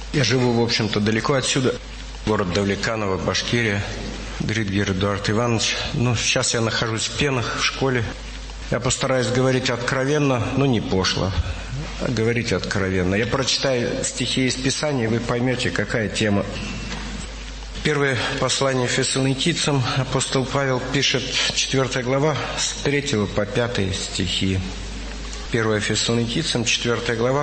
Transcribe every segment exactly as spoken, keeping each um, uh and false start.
Я живу, в общем-то, далеко отсюда. Город Давлеканово, Башкирия. Дридгер Эдуард Иванович. Ну, сейчас я нахожусь в Пенах, в школе. Я постараюсь говорить откровенно, но не пошло. А говорить откровенно. Я прочитаю стихи из Писания, и вы поймете, какая тема. Первое послание Фессалоникийцам апостол Павел пишет, четвёртая глава, с третьего по пятый стихи. Первое Фессалоникийцам, четвёртая глава,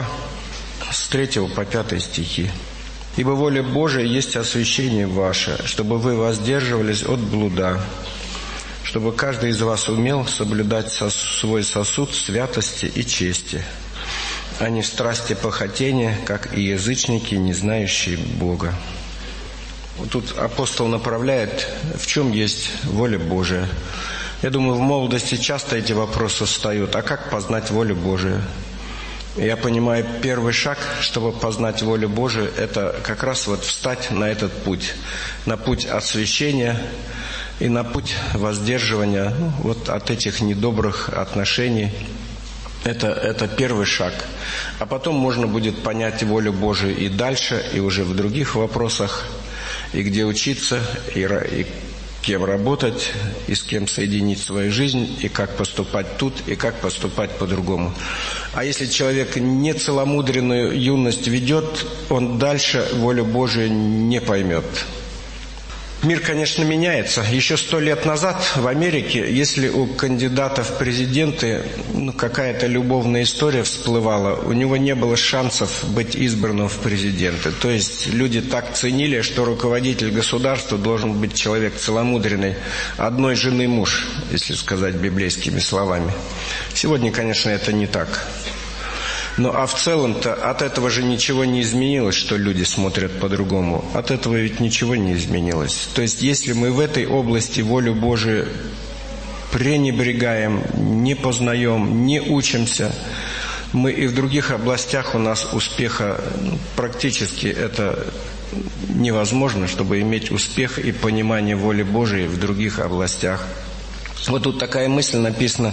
с третьего по пятый стихи. «Ибо воля Божия есть освящение ваше, чтобы вы воздерживались от блуда, чтобы каждый из вас умел соблюдать свой сосуд святости и чести, а не в страсти похотения, как и язычники, не знающие Бога». Вот тут апостол направляет, в чем есть воля Божия. Я думаю, в молодости часто эти вопросы встают. А как познать волю Божию? Я понимаю, первый шаг, чтобы познать волю Божию, это как раз вот встать на этот путь. На путь освящения и на путь воздерживания, ну, вот от этих недобрых отношений. Это, это первый шаг. А потом можно будет понять волю Божию и дальше, и уже в других вопросах, и где учиться, и, и кем работать, и с кем соединить свою жизнь, и как поступать тут, и как поступать по-другому. А если человек не целомудренную юность ведет, он дальше волю Божию не поймет. Мир, конечно, меняется. Еще сто лет назад в Америке, если у кандидата в президенты ну, какая-то любовная история всплывала, у него не было шансов быть избранным в президенты. То есть люди так ценили, что руководитель государства должен быть человек целомудренный, одной жены муж, если сказать библейскими словами. Сегодня, конечно, это не так. Ну, а в целом-то от этого же ничего не изменилось, что люди смотрят по-другому. От этого ведь ничего не изменилось. То есть, если мы в этой области волю Божию пренебрегаем, не познаем, не учимся, мы и в других областях у нас успеха ну, практически это невозможно, чтобы иметь успех и понимание воли Божией в других областях. Вот тут такая мысль написана,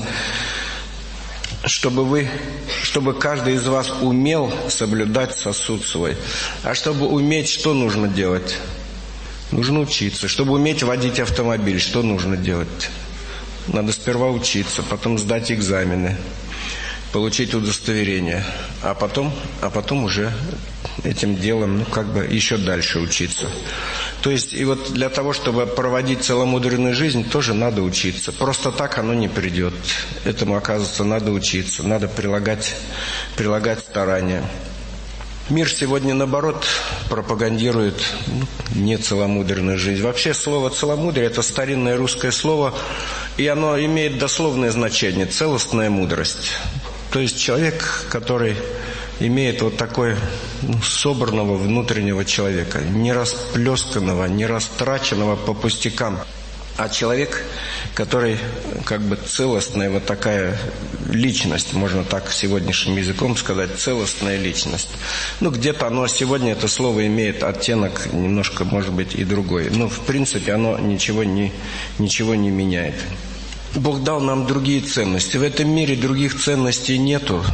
чтобы вы, чтобы каждый из вас умел соблюдать сосуд свой. А чтобы уметь, что нужно делать? Нужно учиться. Чтобы уметь водить автомобиль, что нужно делать? Надо сперва учиться, потом сдать экзамены, получить удостоверение, а потом, а потом уже этим делом, ну, как бы еще дальше учиться. То есть, и вот для того, чтобы проводить целомудренную жизнь, тоже надо учиться. Просто так оно не придет. Этому, оказывается, надо учиться, надо прилагать, прилагать старания. Мир сегодня, наоборот, пропагандирует ну, нецеломудренную жизнь. Вообще, слово «целомудрие» – это старинное русское слово, и оно имеет дословное значение – целостная мудрость. То есть, человек, который имеет вот такой ну, собранного внутреннего человека, не расплесканного, не растраченного по пустякам, а человек, который как бы целостная вот такая личность, можно так сегодняшним языком сказать, целостная личность. Ну, где-то оно сегодня, это слово имеет оттенок немножко, может быть, и другой. Но, в принципе, оно ничего не, ничего не меняет. Бог дал нам другие ценности. В этом мире других ценностей нету.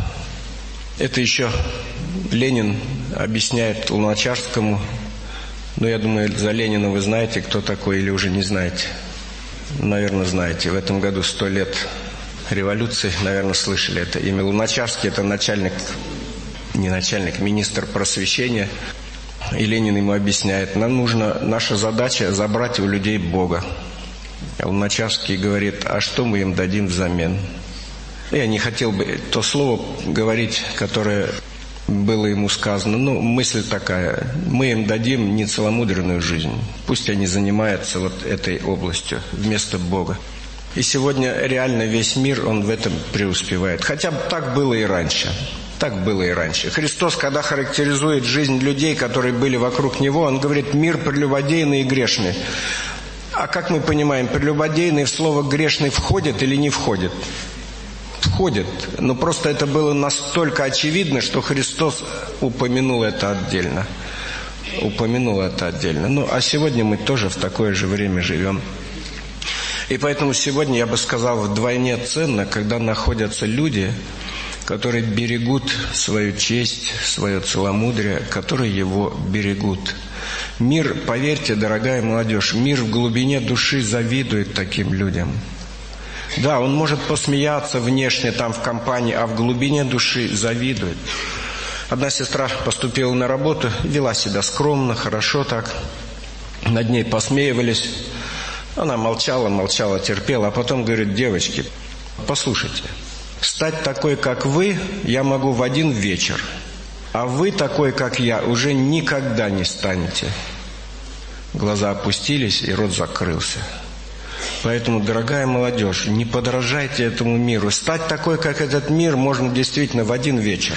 Это еще Ленин объясняет Луначарскому. Но я думаю, за Ленина вы знаете, кто такой, или уже не знаете. Наверное, знаете. В этом году сто лет революции, наверное, слышали это имя. Луначарский – это начальник, не начальник, министр просвещения. И Ленин ему объясняет, нам нужно, наша задача – забрать у людей Бога. А Луначарский говорит, а что мы им дадим взамен? Я не хотел бы то слово говорить, которое было ему сказано. Ну, мысль такая. Мы им дадим нецеломудренную жизнь. Пусть они занимаются вот этой областью вместо Бога. И сегодня реально весь мир, он в этом преуспевает. Хотя так было и раньше. Так было и раньше. Христос, когда характеризует жизнь людей, которые были вокруг Него, Он говорит, мир прелюбодейный и грешный. А как мы понимаем, прелюбодейный в слово «грешный» входит или не входит? Входит. Но просто это было настолько очевидно, что Христос упомянул это отдельно. Упомянул это отдельно. Ну, а сегодня мы тоже в такое же время живем. И поэтому сегодня, я бы сказал, вдвойне ценно, когда находятся люди, которые берегут свою честь, свое целомудрие, которые его берегут. Мир, поверьте, дорогая молодежь, мир в глубине души завидует таким людям. Да, он может посмеяться внешне там в компании, а в глубине души завидует. Одна сестра поступила на работу, вела себя скромно, хорошо так. Над ней посмеивались. Она молчала, молчала, терпела, а потом говорит: девочки, послушайте, стать такой, как вы, я могу в один вечер, а вы такой, как я, уже никогда не станете. Глаза опустились, и рот закрылся. Поэтому, дорогая молодежь, не подражайте этому миру. Стать такой, как этот мир, можно действительно в один вечер.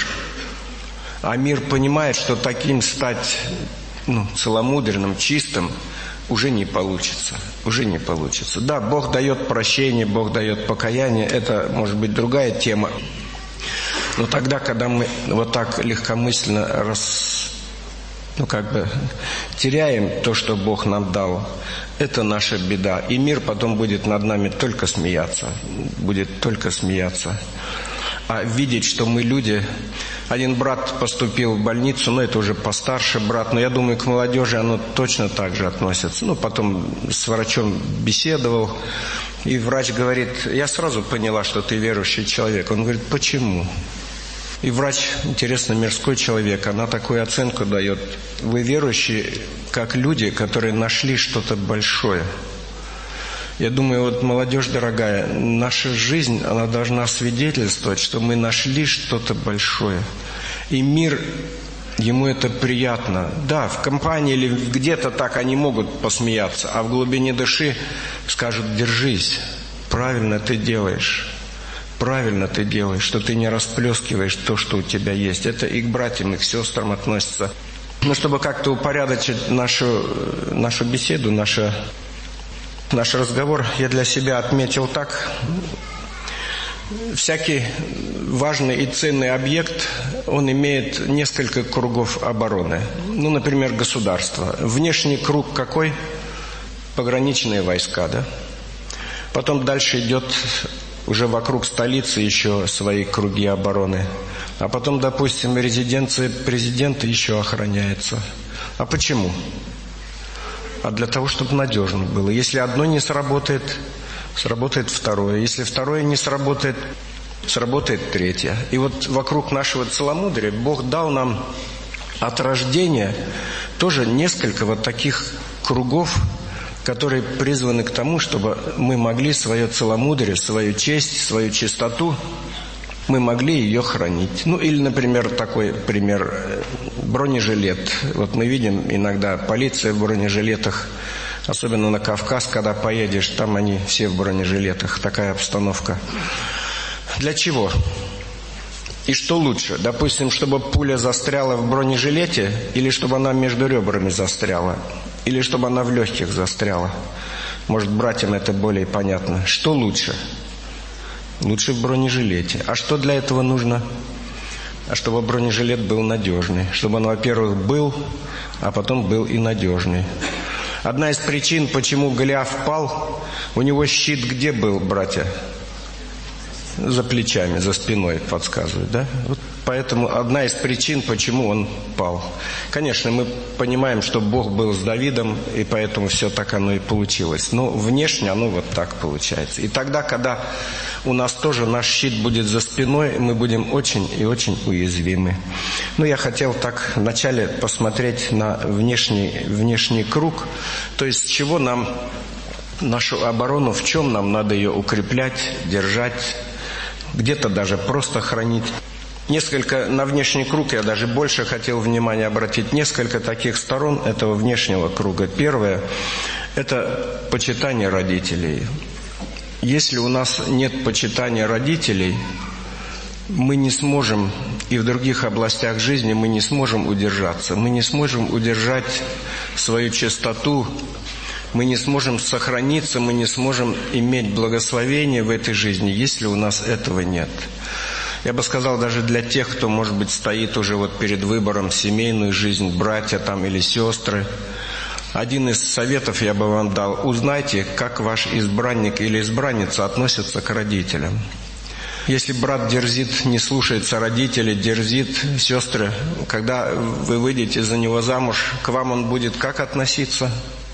А мир понимает, что таким стать ну, целомудренным, чистым уже не получится. Уже не получится. Да, Бог дает прощение, Бог дает покаяние. Это, может быть, другая тема. Но тогда, когда мы вот так легкомысленно рас... ну, как бы теряем то, что Бог нам дал, это наша беда. И мир потом будет над нами только смеяться. Будет только смеяться. А видеть, что мы люди... Один брат поступил в больницу, но это уже постарше брат, но я думаю, к молодежи оно точно так же относится. Ну, потом с врачом беседовал, и врач говорит: я сразу поняла, что ты верующий человек. Он говорит: почему? И врач, интересно, мирской человек, она такую оценку дает: вы верующие, как люди, которые нашли что-то большое. Я думаю, вот молодежь дорогая, наша жизнь, она должна свидетельствовать, что мы нашли что-то большое. И мир, ему это приятно. Да, в компании или где-то так они могут посмеяться, а в глубине души скажут: держись, правильно ты делаешь. Правильно ты делаешь, что ты не расплескиваешь то, что у тебя есть. Это и к братьям, и к сестрам относится. Но чтобы как-то упорядочить нашу, нашу беседу, нашу... Наш разговор я для себя отметил так. Всякий важный и ценный объект, он имеет несколько кругов обороны. Ну, например, государство. Внешний круг какой? Пограничные войска, да? Потом дальше идет уже вокруг столицы еще свои круги обороны. А потом, допустим, резиденция президента еще охраняется. А почему? А для того, чтобы надежно было. Если одно не сработает, сработает второе. Если второе не сработает, сработает третье. И вот вокруг нашего целомудрия Бог дал нам от рождения тоже несколько вот таких кругов, которые призваны к тому, чтобы мы могли свое целомудрие, свою честь, свою чистоту, мы могли ее хранить. Ну, или, например, такой пример, бронежилет. Вот мы видим иногда полиция в бронежилетах, особенно на Кавказ, когда поедешь, там они все в бронежилетах, такая обстановка. Для чего? И что лучше? Допустим, чтобы пуля застряла в бронежилете, или чтобы она между ребрами застряла, или чтобы она в легких застряла. Может, братьям это более понятно. Что лучше? Лучше в бронежилете. А что для этого нужно? А чтобы бронежилет был надежный. Чтобы он, во-первых, был, а потом был и надежный. Одна из причин, почему Голиаф пал, у него щит где был, братья? За плечами, за спиной, подсказывают, да? Вот поэтому одна из причин, почему он пал. Конечно, мы понимаем, что Бог был с Давидом, и поэтому все так оно и получилось. Но внешне оно вот так получается. И тогда, когда у нас тоже наш щит будет за спиной, мы будем очень и очень уязвимы. Ну, я хотел так вначале посмотреть на внешний, внешний круг, то есть с чего нам нашу оборону, в чем нам надо ее укреплять, держать, где-то даже просто хранить. Несколько, на внешний круг я даже больше хотел внимания обратить. Несколько таких сторон этого внешнего круга. Первое – это почитание родителей. Если у нас нет почитания родителей, мы не сможем, и в других областях жизни мы не сможем удержаться. Мы не сможем удержать свою чистоту, мы не сможем сохраниться, мы не сможем иметь благословение в этой жизни, если у нас этого нет. Я бы сказал, даже для тех, кто, может быть, стоит уже вот перед выбором семейную жизнь, братья там или сестры, один из советов я бы вам дал: узнайте, как ваш избранник или избранница относятся к родителям. Если брат дерзит, не слушается родителей, дерзит, сестры, когда вы выйдете за него замуж, к вам он будет как относиться?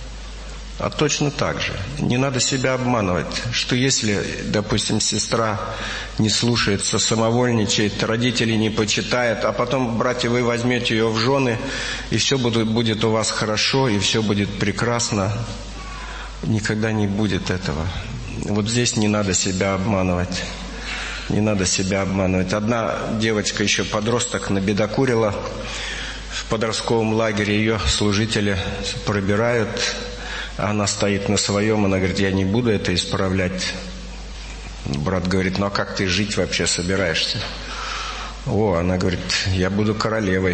А точно так же. Не надо себя обманывать, что если, допустим, сестра не слушается, самовольничает, родителей не почитает, а потом, братья, вы возьмете ее в жены, и все будет, будет у вас хорошо, и все будет прекрасно, никогда не будет этого. Вот здесь не надо себя обманывать. Не надо себя обманывать. Одна девочка, еще подросток, набедокурила в подростковом лагере. Ее служители пробирают, а она стоит на своем. Она говорит: я не буду это исправлять. Брат говорит: ну а как ты жить вообще собираешься? О, она говорит: я буду королевой.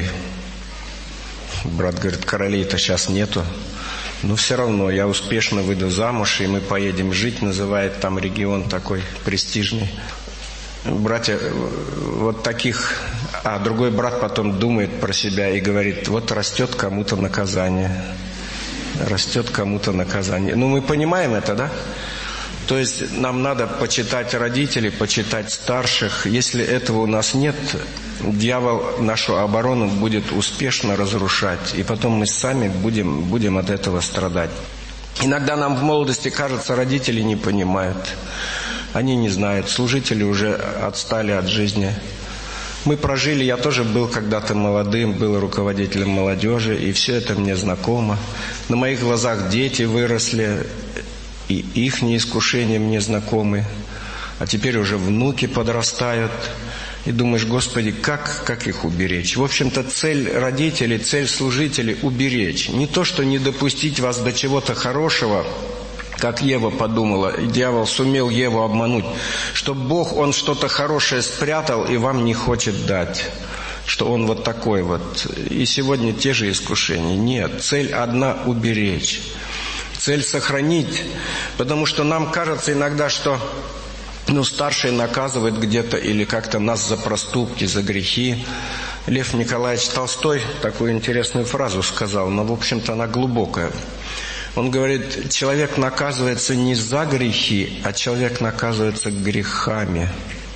Брат говорит: королей-то сейчас нету. Но все равно я успешно выйду замуж, и мы поедем жить. Называет там регион такой престижный. Братья, вот таких... А другой брат потом думает про себя и говорит: вот растет кому-то наказание. Растет кому-то наказание. Ну, мы понимаем это, да? То есть нам надо почитать родителей, почитать старших. Если этого у нас нет, дьявол нашу оборону будет успешно разрушать. И потом мы сами будем, будем от этого страдать. Иногда нам в молодости кажется, родители не понимают. Они не знают, служители уже отстали от жизни. Мы прожили, я тоже был когда-то молодым, был руководителем молодежи, и все это мне знакомо. На моих глазах дети выросли, и их искушения мне знакомы. А теперь уже внуки подрастают. И думаешь: Господи, как, как их уберечь? В общем-то, цель родителей, цель служителей – уберечь. Не то, что не допустить вас до чего-то хорошего, как Ева подумала, и дьявол сумел Еву обмануть, что Бог, Он что-то хорошее спрятал и вам не хочет дать, что Он вот такой вот. И сегодня те же искушения. Нет, цель одна – уберечь. Цель – сохранить, потому что нам кажется иногда, что ну, старшие наказывают где-то или как-то нас за проступки, за грехи. Лев Николаевич Толстой такую интересную фразу сказал, но, в общем-то, она глубокая. Он говорит: человек наказывается не за грехи, а человек наказывается грехами.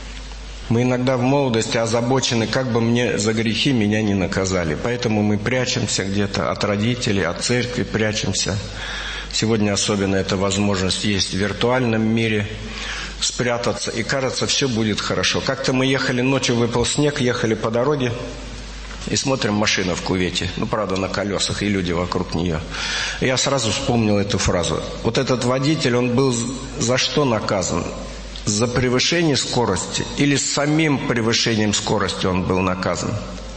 Мы иногда в молодости озабочены, как бы мне за грехи меня не наказали. Поэтому мы прячемся где-то от родителей, от церкви прячемся. Сегодня особенно эта возможность есть в виртуальном мире спрятаться. И кажется, все будет хорошо. Как-то мы ехали, ночью выпал снег, ехали по дороге. И смотрим, машина в кювете, ну, правда, на колесах, и люди вокруг нее. И я сразу вспомнил эту фразу. Вот этот водитель, он был за что наказан? За превышение скорости или самим превышением скорости он был наказан?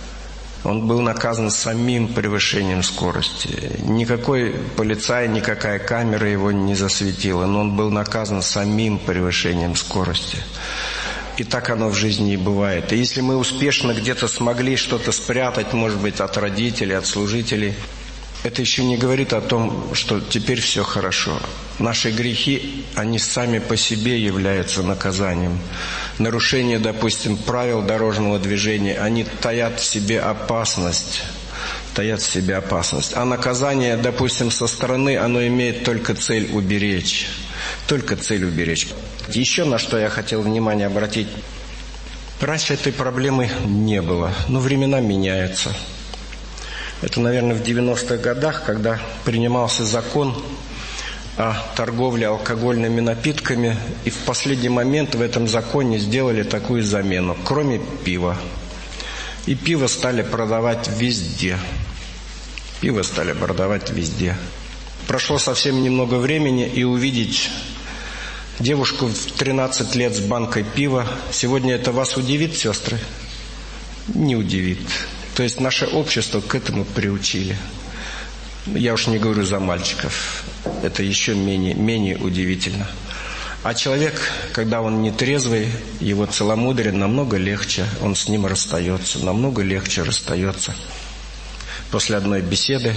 Он был наказан самим превышением скорости. Никакой полицай, никакая камера его не засветила, но он был наказан самим превышением скорости. И так оно в жизни и бывает. И если мы успешно где-то смогли что-то спрятать, может быть, от родителей, от служителей, это еще не говорит о том, что теперь все хорошо. Наши грехи, они сами по себе являются наказанием. Нарушение, допустим, правил дорожного движения, они таят в себе опасность. Таят в себе опасность. А наказание, допустим, со стороны, оно имеет только цель уберечь. Только цель уберечь. Еще на что я хотел внимание обратить. Раньше этой проблемы не было, но времена меняются. Это, наверное, в девяностых годах, когда принимался закон о торговле алкогольными напитками, и в последний момент в этом законе сделали такую замену, кроме пива. И пиво стали продавать везде. Пиво стали продавать везде. Прошло совсем немного времени, и увидеть девушку в тринадцать лет с банкой пива, сегодня это вас удивит, сестры? Не удивит. То есть наше общество к этому приучили. Я уж не говорю за мальчиков. Это еще менее, менее удивительно. А человек, когда он не трезвый, его целомудрие намного легче, он с ним расстается, намного легче расстается. После одной беседы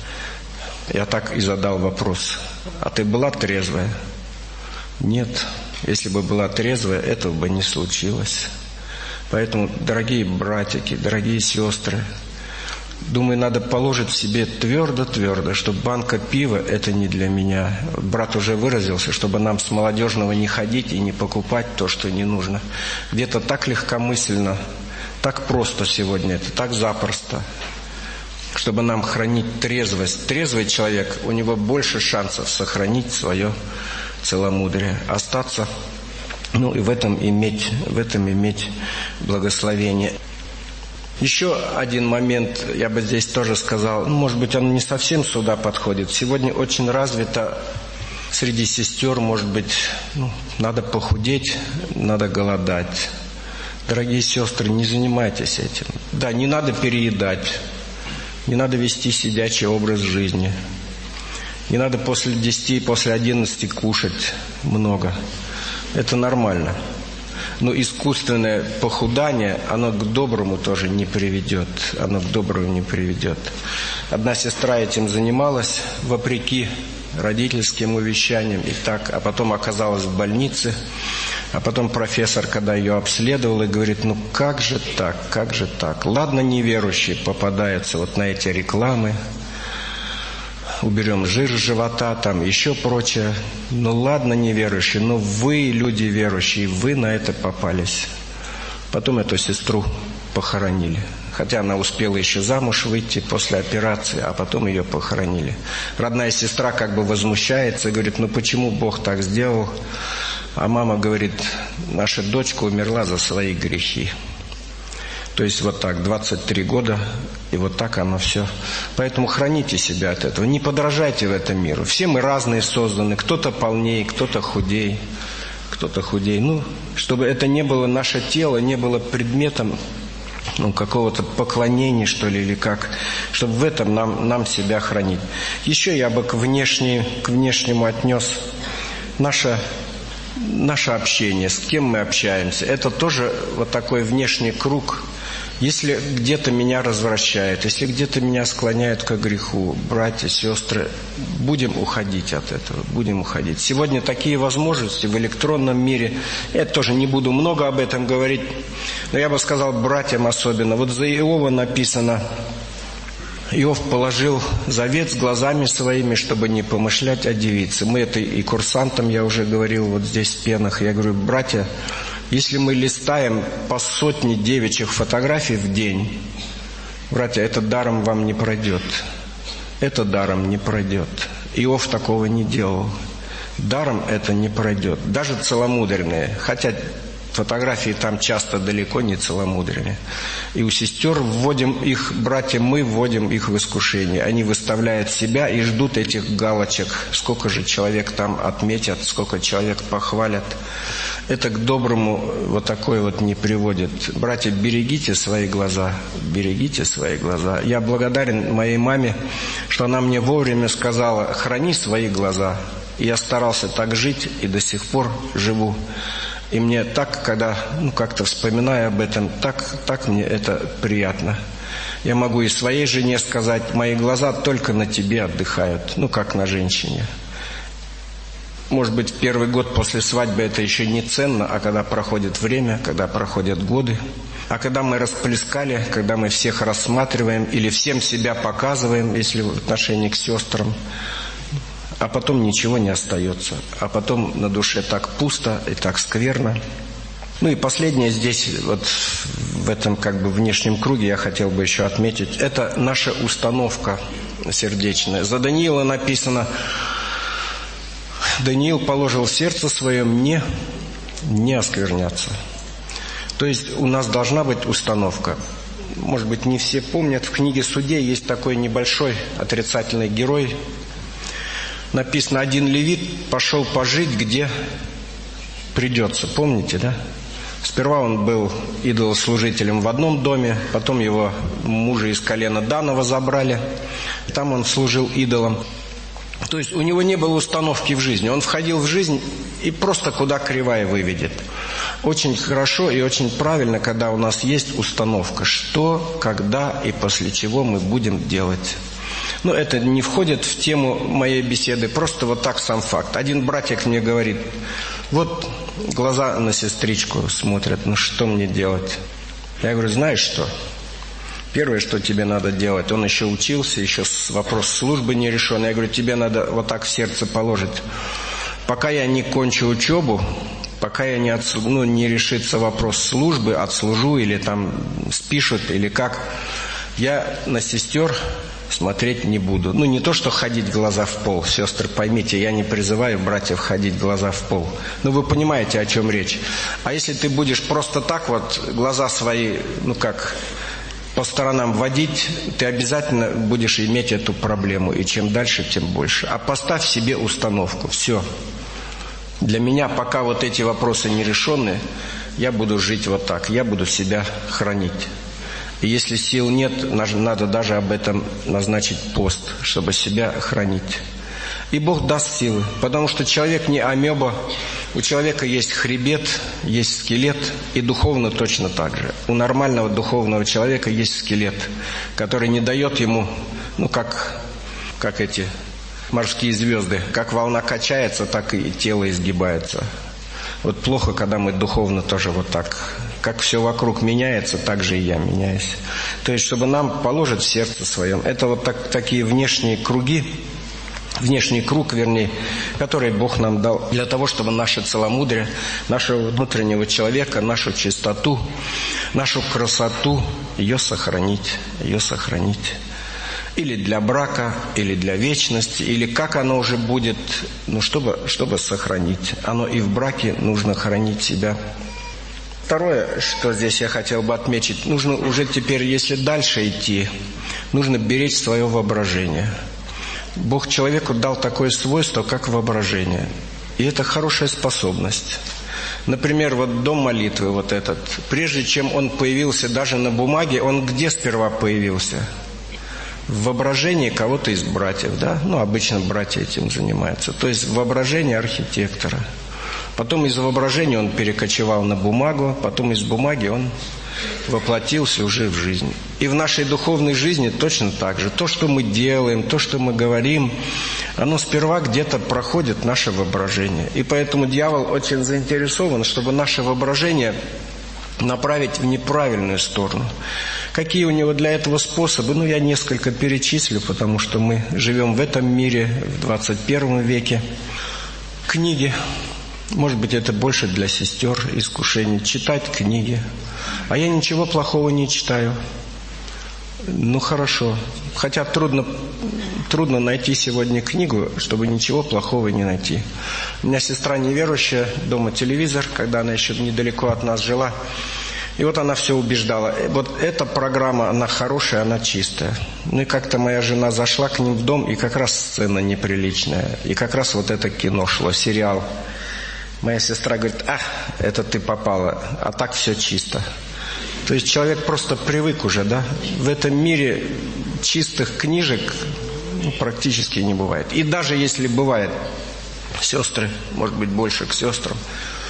я так и задал вопрос: а ты была трезвая? Нет, если бы была трезвая, этого бы не случилось. Поэтому, дорогие братики, дорогие сестры, Думаю, надо положить в себе твердо-твердо, что банка пива – это не для меня. Брат уже выразился, чтобы нам с молодежного не ходить и не покупать то, что не нужно. Где-то так легкомысленно, так просто сегодня, это так запросто. Чтобы нам хранить трезвость. Трезвый человек, у него больше шансов сохранить свое целомудрие, остаться, ну и в этом иметь, в этом иметь благословение. Еще один момент, я бы здесь тоже сказал, ну, может быть, он не совсем сюда подходит. Сегодня очень развито среди сестер, может быть, ну, надо похудеть, надо голодать. Дорогие сестры, не занимайтесь этим. Да, не надо переедать, не надо вести сидячий образ жизни. Не надо после десяти, после одиннадцати кушать много. Это нормально. Но искусственное похудание, оно к доброму тоже не приведет. Оно к доброму не приведет. Одна сестра этим занималась, вопреки родительским увещаниям, и так, а потом оказалась в больнице. А потом профессор, когда ее обследовал, и говорит, ну как же так, как же так? Ладно, неверующие попадаются вот на эти рекламы, уберем жир с живота, там еще прочее. Ну ладно, неверующие, но вы, люди верующие, вы на это попались. Потом эту сестру похоронили. Хотя она успела еще замуж выйти после операции, а потом ее похоронили. Родная сестра как бы возмущается и говорит, ну почему Бог так сделал? А мама говорит, наша дочка умерла за свои грехи. То есть вот так, двадцать три года, и вот так оно все. Поэтому храните себя от этого, не подражайте в этом миру. Все мы разные созданы, кто-то полнее, кто-то худей, кто-то худей. Ну, чтобы это не было, наше тело не было предметом, ну, какого-то поклонения, что ли, или как, чтобы в этом нам, нам себя хранить. Еще я бы к, внешней, к внешнему отнес наше, наше общение, с кем мы общаемся. Это тоже вот такой внешний круг. Если где-то меня развращает, если где-то меня склоняют к греху, братья, сестры, будем уходить от этого, будем уходить. Сегодня такие возможности в электронном мире, я тоже не буду много об этом говорить, но я бы сказал братьям особенно. Вот за Иова написано, Иов положил завет с глазами своими, чтобы не помышлять о девице. Мы это и курсантам, я уже говорил, вот здесь в Пенах, я говорю, братья, если мы листаем по сотне девичьих фотографий в день, братья, это даром вам не пройдет. Это даром не пройдет. Иов такого не делал. Даром это не пройдет. Даже целомудренные, хотя фотографии там часто далеко не целомудренные. И у сестер вводим их, братья, мы вводим их в искушение. Они выставляют себя и ждут этих галочек. Сколько же человек там отметят, сколько человек похвалят. Это к доброму вот такое вот не приводит. Братья, берегите свои глаза, берегите свои глаза. Я благодарен моей маме, что она мне вовремя сказала, храни свои глаза. И я старался так жить и до сих пор живу. И мне так, когда, ну, как-то вспоминаю об этом, так, так мне это приятно. Я могу и своей жене сказать, мои глаза только на тебе отдыхают, ну, как на женщине. Может быть, первый год после свадьбы это еще не ценно, а когда проходит время, когда проходят годы, а когда мы расплескали, когда мы всех рассматриваем или всем себя показываем, если в отношении к сестрам, а потом ничего не остается, а потом на душе так пусто и так скверно. Ну и последнее здесь, вот в этом как бы внешнем круге я хотел бы еще отметить, это наша установка сердечная. За Даниила написано, Даниил положил в сердце своем не, не оскверняться. То есть у нас должна быть установка. Может быть, не все помнят, в книге Судей есть такой небольшой отрицательный герой. Написано, один левит пошел пожить, где придется. Помните, да? Сперва он был идолослужителем в одном доме, потом его мужа из колена Данова забрали. Там он служил идолам. То есть у него не было установки в жизни. Он входил в жизнь и просто куда кривая выведет. Очень хорошо и очень правильно, когда у нас есть установка, что, когда и после чего мы будем делать. Но это не входит в тему моей беседы, просто вот так сам факт. Один братик мне говорит, вот глаза на сестричку смотрят, ну что мне делать? Я говорю, знаешь что? Первое, что тебе надо делать, он еще учился, еще вопрос службы не решен. Я говорю, тебе надо вот так в сердце положить. Пока я не кончу учебу, пока я не, отслу... ну, не решится вопрос службы, отслужу или там спишут, или как, я на сестер смотреть не буду. Ну, не то, что ходить глаза в пол. Сестры, поймите, я не призываю братьев ходить глаза в пол. Ну, вы понимаете, о чем речь. А если ты будешь просто так вот глаза свои, ну, как по сторонам водить, ты обязательно будешь иметь эту проблему. И чем дальше, тем больше. А поставь себе установку. Все. Для меня, пока вот эти вопросы не решены, я буду жить вот так. Я буду себя хранить. И если сил нет, надо даже об этом назначить пост, чтобы себя хранить. И Бог даст силы, потому что человек не амеба. У человека есть хребет, есть скелет, и духовно точно так же. У нормального духовного человека есть скелет, который не дает ему, ну как, как эти морские звезды, как волна качается, так и тело изгибается. Вот плохо, когда мы духовно тоже вот так. Как все вокруг меняется, так же и я меняюсь. То есть, чтобы нам положить в сердце своем. Это вот так, такие внешние круги, внешний круг, вернее, который Бог нам дал для того, чтобы наше целомудрие, нашего внутреннего человека, нашу чистоту, нашу красоту, ее сохранить, ее сохранить. Или для брака, или для вечности, или как оно уже будет, ну, чтобы, чтобы сохранить. Оно и в браке нужно хранить себя. Второе, что здесь я хотел бы отметить, нужно уже теперь, если дальше идти, нужно беречь свое воображение. Бог человеку дал такое свойство, как воображение. И это хорошая способность. Например, вот дом молитвы вот этот. Прежде чем он появился даже на бумаге, он где сперва появился? В воображении кого-то из братьев, да? Ну, обычно братья этим занимаются. То есть в воображении архитектора. Потом из воображения он перекочевал на бумагу, потом из бумаги он воплотился уже в жизнь. И в нашей духовной жизни точно так же. То, что мы делаем, то, что мы говорим, оно сперва где-то проходит наше воображение. И поэтому дьявол очень заинтересован, чтобы наше воображение направить в неправильную сторону. Какие у него для этого способы? Ну, я несколько перечислю, потому что мы живем в этом мире, в двадцать первом веке. Книги. Может быть, это больше для сестер искушение. Читать книги. А я ничего плохого не читаю. Ну, хорошо. Хотя трудно, трудно найти сегодня книгу, чтобы ничего плохого не найти. У меня сестра неверующая, дома телевизор, когда она еще недалеко от нас жила. И вот она все убеждала. Вот эта программа, она хорошая, она чистая. Ну и как-то моя жена зашла к ним в дом, и как раз сцена неприличная. И как раз вот это кино шло, сериал. Моя сестра говорит, ах, это ты попала, а так все чисто. То есть человек просто привык уже, да? В этом мире чистых книжек ну, практически не бывает. И даже если бывает, сестры, может быть, больше к сестрам,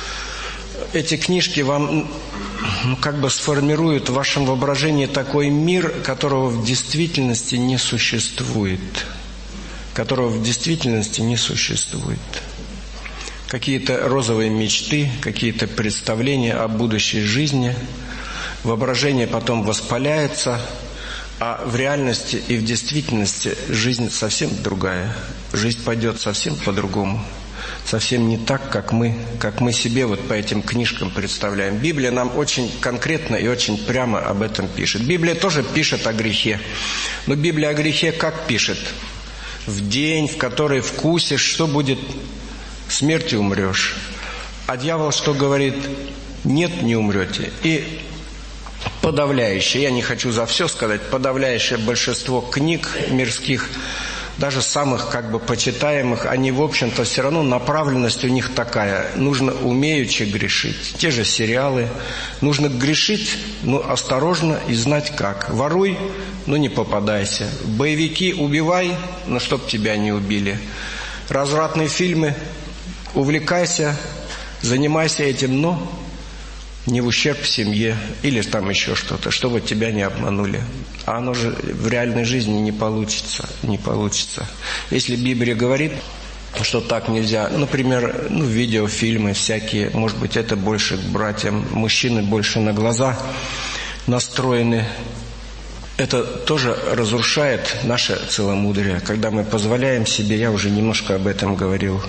эти книжки вам ну, как бы сформируют в вашем воображении такой мир, которого в действительности не существует. Которого в действительности не существует. Какие-то розовые мечты, какие-то представления о будущей жизни. Воображение потом воспаляется, а в реальности и в действительности жизнь совсем другая. Жизнь пойдет совсем по-другому. Совсем не так, как мы, как мы себе вот по этим книжкам представляем. Библия нам очень конкретно и очень прямо об этом пишет. Библия тоже пишет о грехе. Но Библия о грехе как пишет? В день, в который вкусишь, что будет? Смертью умрешь. А дьявол что говорит? Нет, не умрете. И подавляющее, я не хочу за все сказать, подавляющее большинство книг мирских, даже самых как бы почитаемых, они в общем-то все равно направленность у них такая. Нужно умеючи грешить. Те же сериалы. Нужно грешить, ну осторожно и знать как. Воруй, но не попадайся. Боевики убивай, но чтоб тебя не убили. Развратные фильмы. Увлекайся, занимайся этим, но не в ущерб семье или там еще что-то, чтобы тебя не обманули. А оно же в реальной жизни не получится, не получится. Если Библия говорит, что так нельзя, например, ну, видеофильмы всякие, может быть, это больше к братьям, мужчины больше на глаза настроены. это тоже разрушает наше целомудрие. Когда мы позволяем себе, я уже немножко об этом говорил,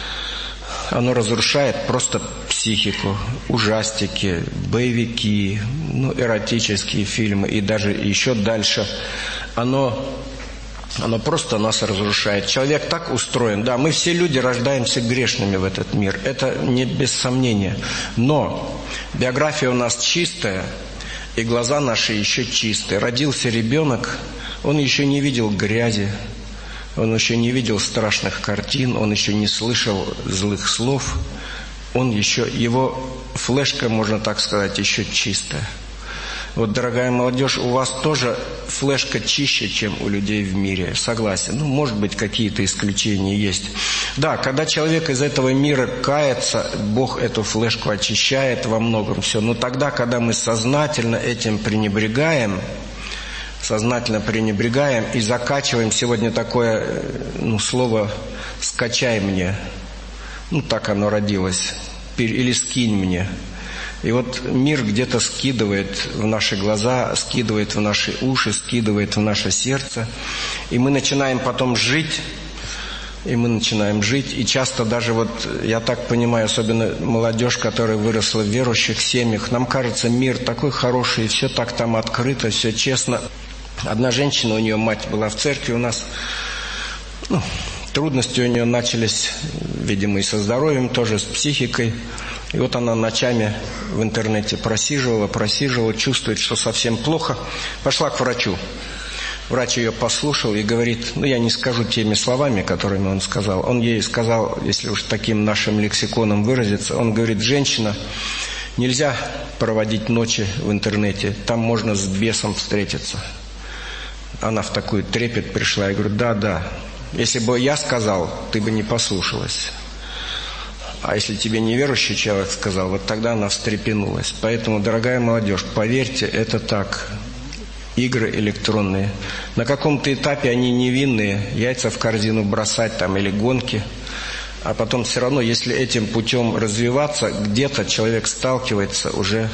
оно разрушает просто психику, ужастики, боевики, ну, эротические фильмы и даже еще дальше. Оно, оно просто нас разрушает. Человек так устроен. Да, мы все люди рождаемся грешными в этот мир. Это не без сомнения. Но биография у нас чистая, и глаза наши еще чистые. Родился ребенок, он еще не видел грязи, он еще не видел страшных картин, он еще не слышал злых слов, он еще, его флешка, можно так сказать, еще чистая. Вот, дорогая молодежь, у вас тоже флешка чище, чем у людей в мире, согласен. Ну, может быть, какие-то исключения есть. Да, когда человек из этого мира кается, Бог эту флешку очищает во многом все. Но тогда, когда мы сознательно этим пренебрегаем, сознательно пренебрегаем и закачиваем сегодня такое, ну, слово «скачай мне», ну, так оно родилось, или «скинь мне». И вот мир где-то скидывает в наши глаза, скидывает в наши уши, скидывает в наше сердце. И мы начинаем потом жить, и мы начинаем жить. И часто даже вот, я так понимаю, особенно молодежь, которая выросла в верующих семьях, нам кажется, мир такой хороший, все так там открыто, все честно. Одна женщина, у нее мать была в церкви у нас, ну, трудности у нее начались, видимо, и со здоровьем, тоже с психикой. И вот она ночами в интернете просиживала, просиживала, чувствует, что совсем плохо. Пошла к врачу. Врач ее послушал и говорит, ну, я не скажу теми словами, которыми он сказал. Он ей сказал, если уж таким нашим лексиконом выразиться, он говорит, женщина, нельзя проводить ночи в интернете, там можно с бесом встретиться. Она в такой трепет пришла. Я говорю, да, да, если бы я сказал, ты бы не послушалась. А если тебе неверующий человек сказал, вот тогда она встрепенулась. Поэтому, дорогая молодежь, поверьте, это так. Игры электронные. На каком-то этапе они невинные. Яйца в корзину бросать там или гонки. А потом все равно, если этим путем развиваться, где-то человек сталкивается уже.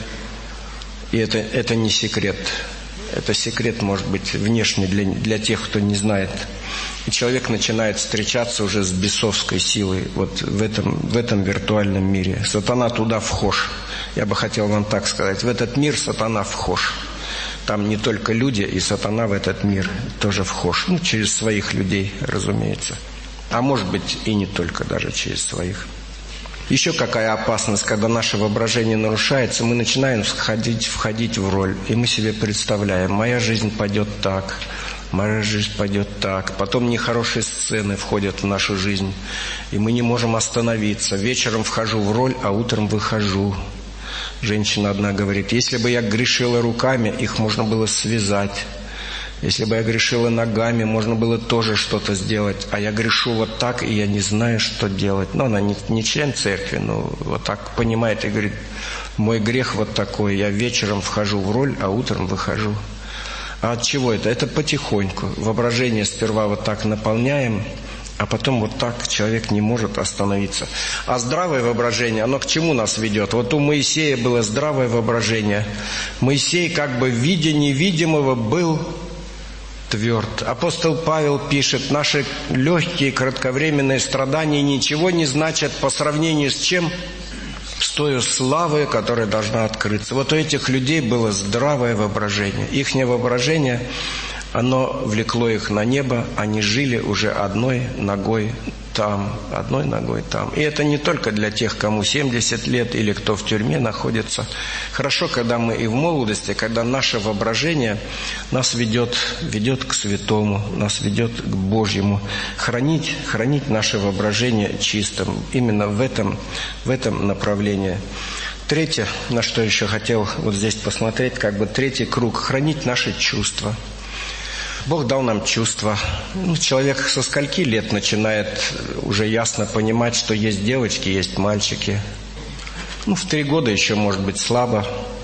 И это, это не секрет. Это секрет, может быть, внешний для, для тех, кто не знает. И человек начинает встречаться уже с бесовской силой вот в этом, в этом виртуальном мире. Сатана туда вхож. Я бы хотел вам так сказать. В этот мир сатана вхож. Там не только люди, и сатана в этот мир тоже вхож. Ну, через своих людей, разумеется. А может быть, и не только даже через своих. Еще какая опасность, когда наше воображение нарушается, мы начинаем входить, входить в роль. И мы себе представляем, моя жизнь пойдет так, моя жизнь пойдет так. Потом нехорошие сцены входят в нашу жизнь, и мы не можем остановиться. Вечером вхожу в роль, а утром выхожу. Женщина одна говорит, если бы я грешила руками, их можно было связать. Если бы я грешила ногами, можно было тоже что-то сделать. А я грешу вот так, и я не знаю, что делать. Ну, она не, не член церкви, но вот так понимает и говорит, мой грех вот такой, я вечером вхожу в роль, а утром выхожу. А от чего это? Это потихоньку. Воображение сперва вот так наполняем, а потом вот так человек не может остановиться. А здравое воображение, оно к чему нас ведет? Вот у Моисея было здравое воображение. Моисей как бы в виде невидимого был тверд. Апостол Павел пишет, наши легкие кратковременные страдания ничего не значат по сравнению с чем? С той славой, которая должна открыться. Вот у этих людей было здравое воображение. Ихнее воображение, оно влекло их на небо, они жили уже одной ногой там, одной ногой там. И это не только для тех, кому семьдесят лет или кто в тюрьме находится. Хорошо, когда мы и в молодости, когда наше воображение нас ведет, ведет к святому, нас ведет к Божьему. Хранить, хранить наше воображение чистым. Именно в этом, в этом направлении. Третье, на что еще хотел вот здесь посмотреть, как бы третий круг. Хранить наши чувства. Бог дал нам чувства. Ну, человек со скольки лет начинает уже ясно понимать, что есть девочки, есть мальчики. Ну, в три года еще, может быть, слабо.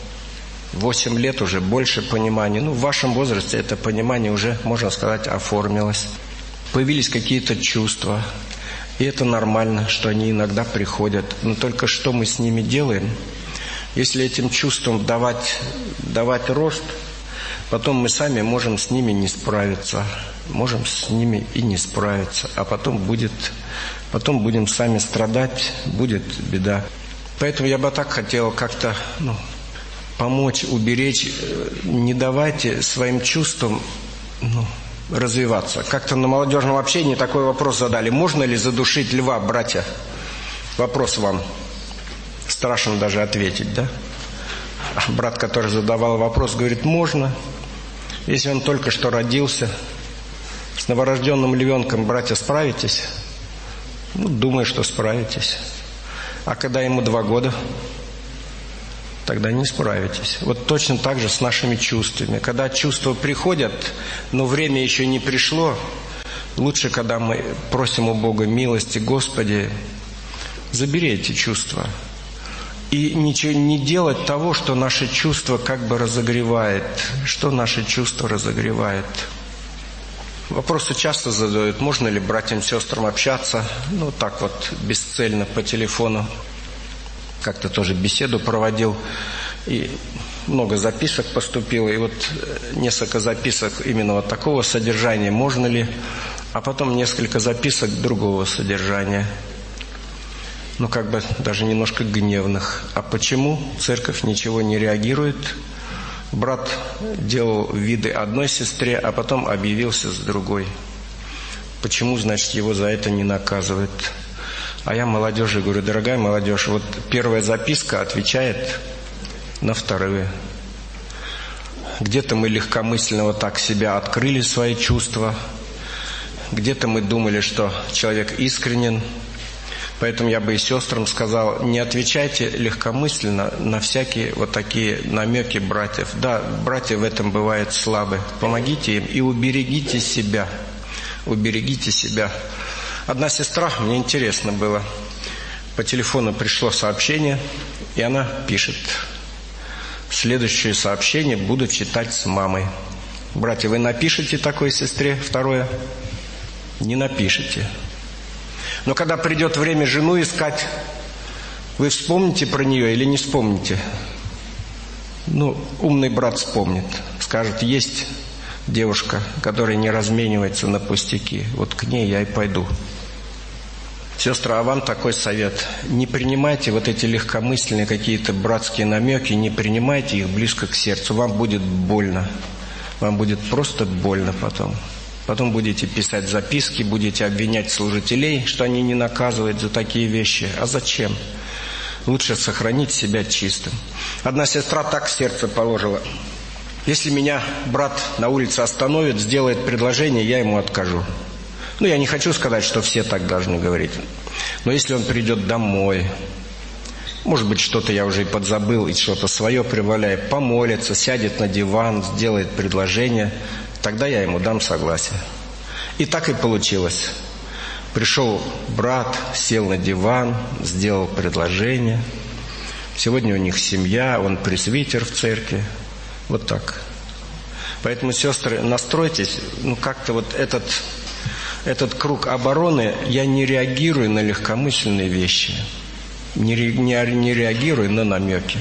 Восемь лет уже больше понимания. Ну, в вашем возрасте это понимание уже, можно сказать, оформилось. Появились какие-то чувства. И это нормально, что они иногда приходят. Но только что мы с ними делаем? Если этим чувствам давать, давать рост, Потом мы сами можем с ними не справиться. Можем с ними и не справиться. А потом будет, потом будем сами страдать, будет беда. Поэтому я бы так хотел как-то ну, помочь, уберечь. Не давайте своим чувствам ну, развиваться. Как-то на молодежном общении такой вопрос задали. Можно ли задушить льва, братья? Вопрос вам. Страшно даже ответить, да? Брат, который задавал вопрос, говорит, можно. Если он только что родился, с новорожденным львенком, братья, справитесь? Ну, думаю, что справитесь. А когда ему два года, тогда не справитесь. Вот точно так же с нашими чувствами. Когда чувства приходят, но время еще не пришло, лучше, когда мы просим у Бога милости, Господи, забери эти чувства. И ничего не делать того, что наши чувства как бы разогревает. Что наши чувства разогревает? Вопросы часто задают, можно ли братьям, сестрам общаться, ну так вот, бесцельно по телефону. Как-то тоже беседу проводил, и много записок поступило, и вот несколько записок именно вот такого содержания, можно ли, а потом несколько записок другого содержания. Ну, как бы даже немножко гневных. А почему церковь ничего не реагирует? Брат делал виды одной сестре, а потом объявился с другой. Почему, значит, его за это не наказывают? А я молодежи говорю, дорогая молодежь, вот первая записка отвечает на вторую. Где-то мы легкомысленно вот так себя открыли, свои чувства. Где-то мы думали, что человек искренен. Поэтому я бы и сестрам сказал, не отвечайте легкомысленно на всякие вот такие намеки братьев. Да, братья в этом бывают слабы. Помогите им и уберегите себя. Уберегите себя. Одна сестра, мне интересно было, по телефону пришло сообщение, и она пишет. Следующее сообщение буду читать с мамой. Братья, вы напишите такой сестре второе? Не напишите. Но когда придет время жену искать, вы вспомните про нее или не вспомните? Ну, умный брат вспомнит. Скажет, есть девушка, которая не разменивается на пустяки. Вот к ней я и пойду. Сестры, а вам такой совет. Не принимайте вот эти легкомысленные какие-то братские намеки, не принимайте их близко к сердцу. Вам будет больно. Вам будет просто больно потом. Потом будете писать записки, будете обвинять служителей, что они не наказывают за такие вещи. А зачем? Лучше сохранить себя чистым. Одна сестра так в сердце положила. Если меня брат на улице остановит, сделает предложение, я ему откажу. Ну, я не хочу сказать, что все так должны говорить. Но если он придет домой, может быть, что-то я уже и подзабыл, и что-то свое прибавляю, помолится, сядет на диван, сделает предложение, тогда я ему дам согласие. И так и получилось. Пришел брат, сел на диван, сделал предложение. Сегодня у них семья, он пресвитер в церкви. Вот так. Поэтому, сестры, настройтесь, ну как-то вот этот, этот круг обороны, я не реагирую на легкомысленные вещи. Не, не, не реагирую на намеки.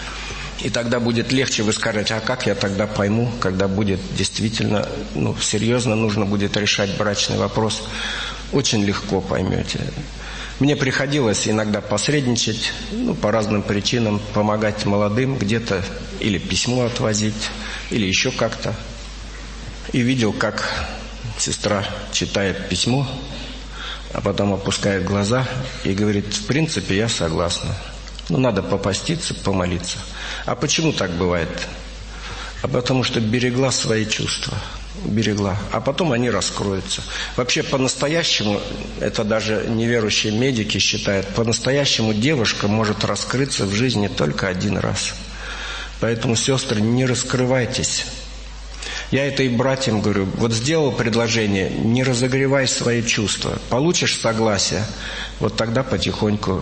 И тогда будет легче, вы скажете, а как я тогда пойму, когда будет действительно, ну, серьезно нужно будет решать брачный вопрос. Очень легко поймете. Мне приходилось иногда посредничать, ну, по разным причинам, помогать молодым, где-то или письмо отвозить, или еще как-то. И видел, как сестра читает письмо, а потом опускает глаза и говорит, в принципе, я согласна. Ну, надо попаститься, помолиться. А почему так бывает? А потому что берегла свои чувства. Берегла. А потом они раскроются. Вообще, по-настоящему, это даже неверующие медики считают, по-настоящему девушка может раскрыться в жизни только один раз. Поэтому, сестры, не раскрывайтесь. Я это и братьям говорю. Вот сделал предложение, не разогревай свои чувства. Получишь согласие, вот тогда потихоньку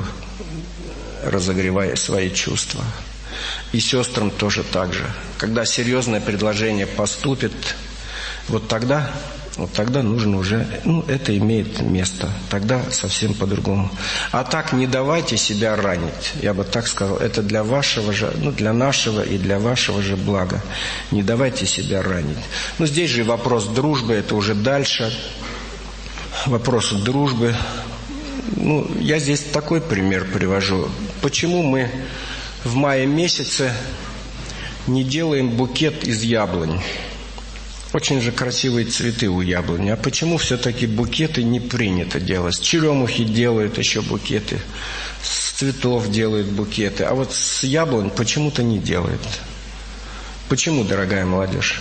разогревая свои чувства. И сестрам тоже так же. Когда серьезное предложение поступит, вот тогда вот тогда нужно уже, ну, это имеет место. Тогда совсем по-другому. А так не давайте себя ранить. Я бы так сказал. Это для вашего же, ну, для нашего и для вашего же блага. Не давайте себя ранить. Ну, здесь же вопрос дружбы, это уже дальше. Вопрос дружбы. Ну, я здесь такой пример привожу. Почему мы в мае месяце не делаем букет из яблонь? Очень же красивые цветы у яблони. А почему все-таки букеты не принято делать? С черемухи делают еще букеты, с цветов делают букеты. А вот с яблонь почему-то не делают. Почему, дорогая молодежь?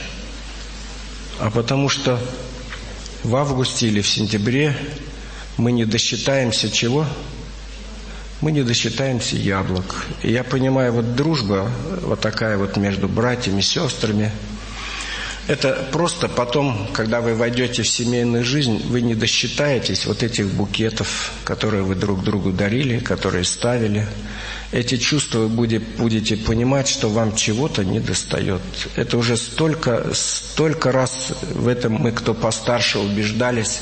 А потому что в августе или в сентябре мы не досчитаемся чего? Мы не досчитаемся яблок. И я понимаю, вот дружба, вот такая вот между братьями, сестрами, это просто потом, когда вы войдете в семейную жизнь, вы не досчитаетесь вот этих букетов, которые вы друг другу дарили, которые ставили. Эти чувства вы будете, будете понимать, что вам чего-то недостает. Это уже столько, столько раз в этом мы, кто постарше, убеждались.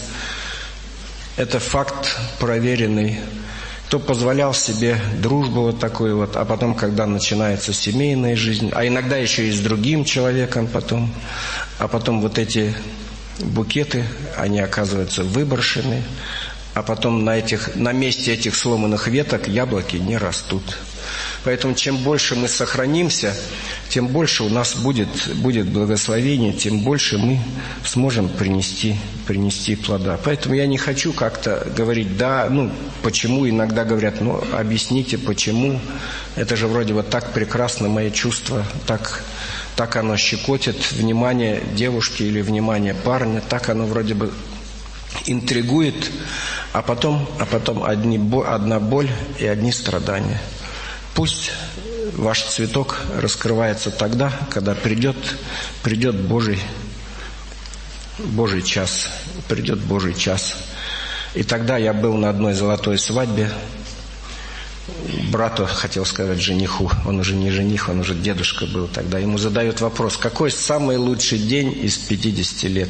Это факт проверенный. Кто позволял себе дружбу вот такую вот, а потом, когда начинается семейная жизнь, а иногда еще и с другим человеком потом, а потом вот эти букеты, они оказываются выброшены, а потом на, этих, на месте этих сломанных веток яблоки не растут. Поэтому чем больше мы сохранимся, тем больше у нас будет, будет благословение, тем больше мы сможем принести, принести плода. Поэтому я не хочу как-то говорить, да, ну, почему, иногда говорят, ну, объясните, почему. Это же вроде вот так прекрасно, мои чувства, так, так оно щекотит внимание девушки или внимание парня, так оно вроде бы интригует, а потом, а потом одни, одна боль и одни страдания. Пусть ваш цветок раскрывается тогда, когда придет, придет Божий, Божий час. Придет Божий час. И тогда я был на одной золотой свадьбе. Брату, хотел сказать, жениху. Он уже не жених, он уже дедушка был тогда. Ему задают вопрос, какой самый лучший день из пятидесяти лет?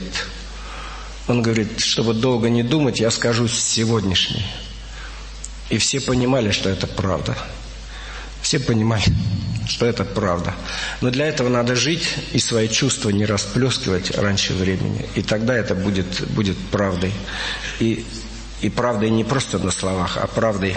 Он говорит, чтобы долго не думать, я скажу сегодняшний. И все понимали, что это правда. Все понимали, что это правда. Но для этого надо жить и свои чувства не расплескивать раньше времени. И тогда это будет, будет правдой. И, и правдой не просто на словах, а правдой.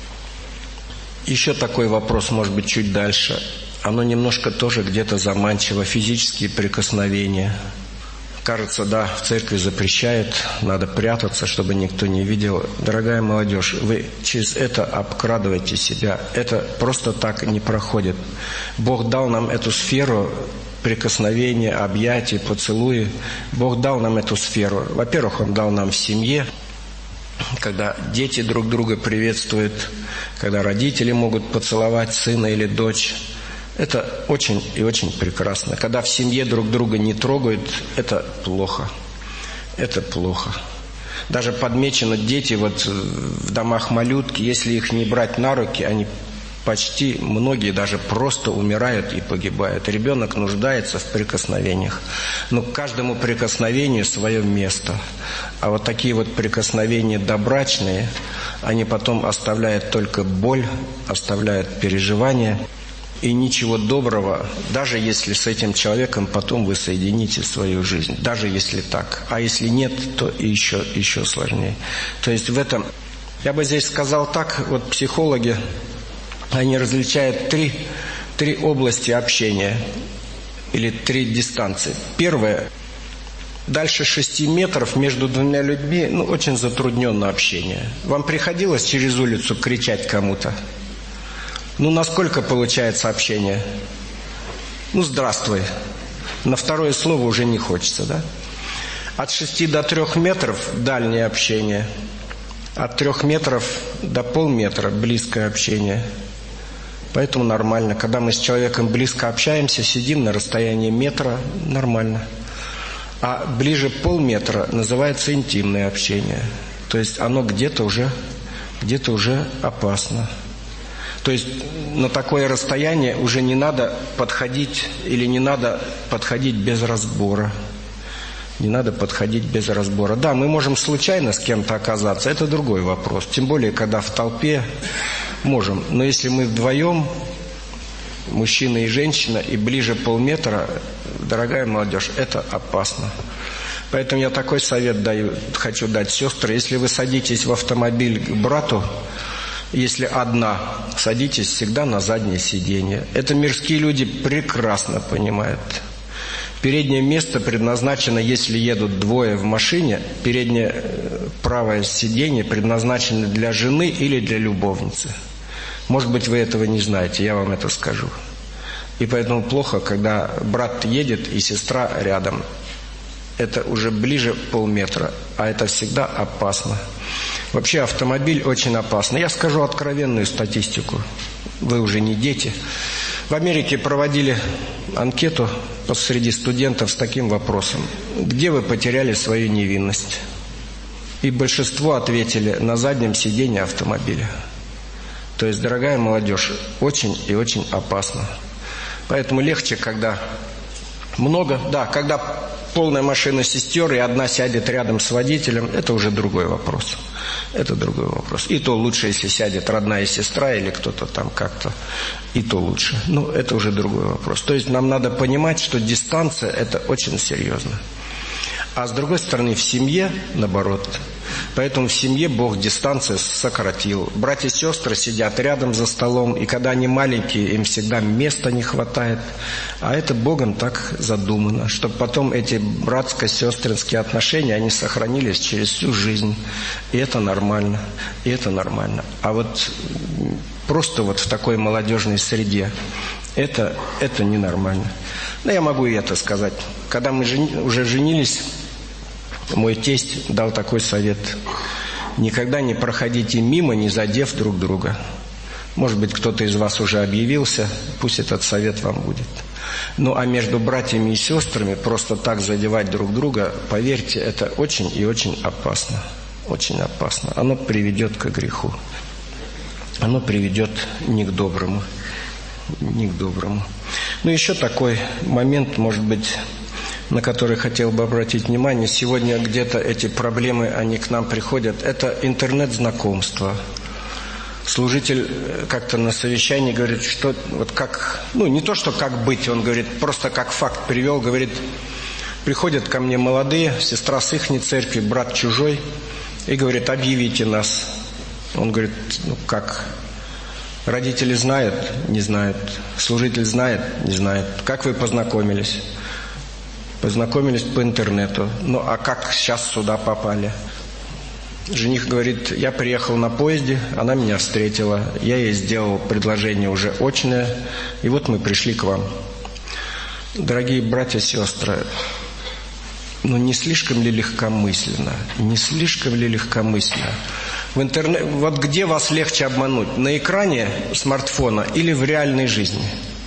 Еще такой вопрос, может быть, чуть дальше. Оно немножко тоже где-то заманчиво. Физические прикосновения. Кажется, да, в церкви запрещают, надо прятаться, чтобы никто не видел. Дорогая молодежь, вы через это обкрадываете себя. Это просто так не проходит. Бог дал нам эту сферу прикосновения, объятий, поцелуи. Бог дал нам эту сферу. Во-первых, Он дал нам в семье, когда дети друг друга приветствуют, когда родители могут поцеловать сына или дочь. Это очень и очень прекрасно. Когда в семье друг друга не трогают, это плохо. Это плохо. Даже подмечено дети вот в домах малютки, если их не брать на руки, они почти, многие даже просто умирают и погибают. Ребенок нуждается в прикосновениях. Но к каждому прикосновению свое место. А вот такие вот прикосновения добрачные, они потом оставляют только боль, оставляют переживания. И ничего доброго, даже если с этим человеком потом вы соедините свою жизнь. Даже если так. А если нет, то еще, еще сложнее. То есть в этом... Я бы здесь сказал так, вот психологи, они различают три, три области общения. Или три дистанции. Первое. Дальше шести метров между двумя людьми, ну, очень затрудненное общение. Вам приходилось через улицу кричать кому-то? Ну, насколько получается общение? Ну, здравствуй. На второе слово уже не хочется, да? От шести до трех метров дальнее общение. От трех метров до полметра близкое общение. Поэтому нормально. Когда мы с человеком близко общаемся, сидим на расстоянии метра, нормально. А ближе полметра называется интимное общение. То есть оно где-то уже, где-то уже опасно. То есть на такое расстояние уже не надо подходить или не надо подходить без разбора. Не надо подходить без разбора. Да, мы можем случайно с кем-то оказаться, это другой вопрос. Тем более, когда в толпе можем. Но если мы вдвоем, мужчина и женщина, и ближе полметра, дорогая молодежь, это опасно. Поэтому я такой совет даю, хочу дать, сестры. Если вы садитесь в автомобиль к брату, если одна, садитесь всегда на заднее сиденье. Это мирские люди прекрасно понимают. Переднее место предназначено, если едут двое в машине, переднее правое сиденье предназначено для жены или для любовницы. Может быть, вы этого не знаете, я вам это скажу. И поэтому плохо, когда брат едет и сестра рядом. Это уже ближе полметра, а это всегда опасно. Вообще автомобиль очень опасный. Я скажу откровенную статистику. Вы уже не дети. В Америке проводили анкету среди студентов с таким вопросом: где вы потеряли свою невинность? И большинство ответили: на заднем сиденье автомобиля. То есть, дорогая молодежь, очень и очень опасно. Поэтому легче, когда много, да, когда полная машина сестер, и одна сядет рядом с водителем, это уже другой вопрос. Это другой вопрос. И то лучше, если сядет родная сестра или кто-то там как-то, и то лучше. Ну, это уже другой вопрос. То есть нам надо понимать, что дистанция – это очень серьезно. А с другой стороны, в семье, наоборот. Поэтому в семье Бог дистанцию сократил. Братья и сестры сидят рядом за столом, и когда они маленькие, им всегда места не хватает. А это Богом так задумано, чтобы потом эти братско-сестринские отношения, они сохранились через всю жизнь. И это нормально. И это нормально. А вот просто вот в такой молодежной среде это, это ненормально. Но я могу и это сказать. Когда мы жени, уже женились, мой тесть дал такой совет: никогда не проходите мимо, не задев друг друга. Может быть, кто-то из вас уже объявился, пусть этот совет вам будет. Ну, а между братьями и сестрами просто так задевать друг друга, поверьте, это очень и очень опасно. Очень опасно. Оно приведет к греху. Оно приведет не к доброму. Не к доброму. Ну, еще такой момент, может быть, на который хотел бы обратить внимание. Сегодня где-то эти проблемы, они к нам приходят. Это интернет-знакомство. Служитель как-то на совещании говорит, что вот как, ну не то, что как быть, он говорит, просто как факт привел, говорит, приходят ко мне молодые, сестра с ихней церкви, брат чужой, и говорит: объявите нас. Он говорит: ну как? Родители знают? Не знают. Служитель знает? Не знает. Как вы познакомились? Познакомились по интернету. Ну, а как сейчас сюда попали? Жених говорит: я приехал на поезде, она меня встретила, я ей сделал предложение уже очное, и вот мы пришли к вам. Дорогие братья и сестры, ну не слишком ли легкомысленно? Не слишком ли легкомысленно? В интернет... Вот где вас легче обмануть? На экране смартфона или в реальной жизни?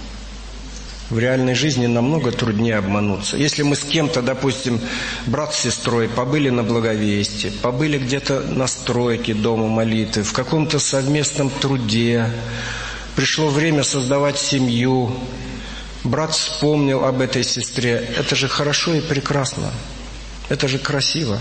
В реальной жизни намного труднее обмануться. Если мы с кем-то, допустим, брат с сестрой, побыли на благовестии, побыли где-то на стройке дома молитвы, в каком-то совместном труде, пришло время создавать семью, брат вспомнил об этой сестре, это же хорошо и прекрасно, это же красиво.